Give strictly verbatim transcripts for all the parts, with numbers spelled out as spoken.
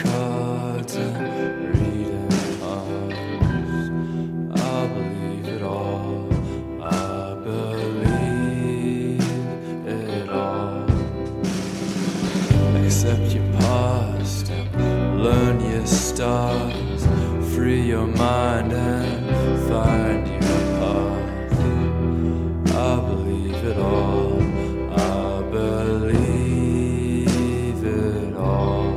cards and reading arms. I believe it all. I believe it all. Accept your past and learn your stars. Free your mind and find your path. I believe it all. I believe it all.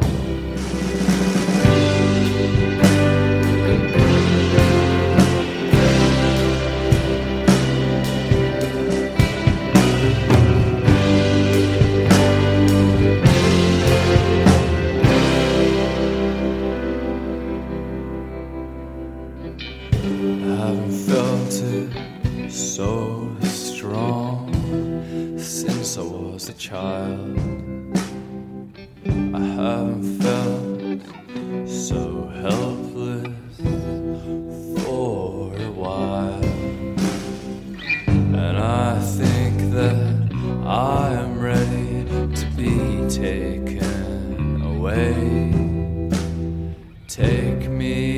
I haven't felt it so strong since I was a child. I haven't felt so helpless for a while. And I think that I am ready to be taken away. Take me